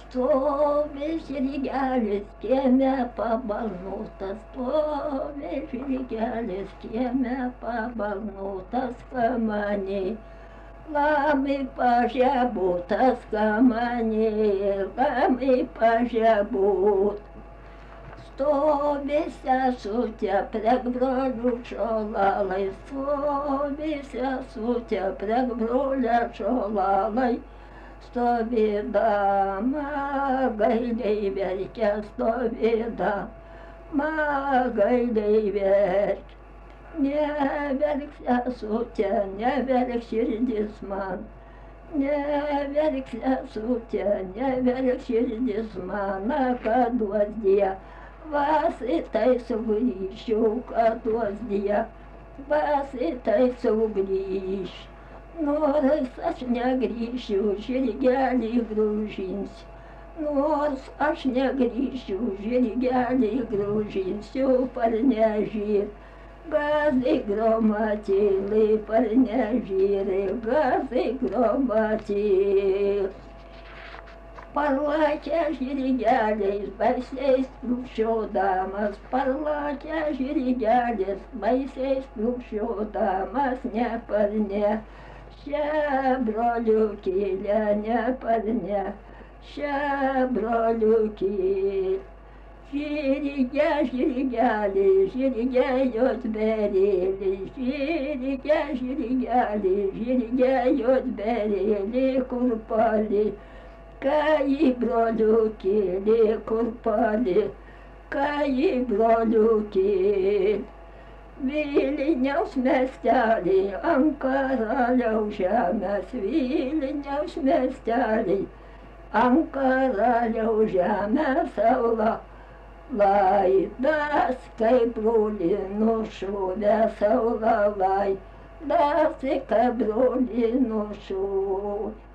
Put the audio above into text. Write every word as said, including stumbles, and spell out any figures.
Stovi žirgelis kieme pabalnotas, stovi žirgelis kieme pabalnotas kamanė. Lami pažebutas kamanė, lami pažebut. Stovi sesutė prie brolių šolalai, stovi sesutė prie brolių šolalai. Stovėdama gailiai verkia, stovėdama gailiai verkia. Neverk sesutė, neverk širdis man, neverk sesutė, neverk širdis man, kad duos Dievas į tai sugrįšiu, kad duos Dievas į tai sugrįšiu. Nors aš negrįšiu, žirgelį grąžinsiu, nors aš negrįšiu, žirgelį grąžinsiu, parnežyr. Gazai gromatėlai, parnežyrai, gazai gromatėlai. Parlakę žirgeliais baisiais trūkčiodamas, parlakę žirgeliais baisiais trūkčiodamas, neparnešė broliukėlę, neparnešė broliukėlę. Žirge, žirgelį, žirge jotberėlį, žirge, žirgelį, žirge jotberėlį, kurpalį. Kai broliukėlė, kurpalį, kai broliukėlė. Vilniaus miestelį ant karaliaus žemės, Vilniaus miestelį ant karaliaus žemės saula. Laidas kaip brolį nušovė saula, laidas kaip brolį nušovė.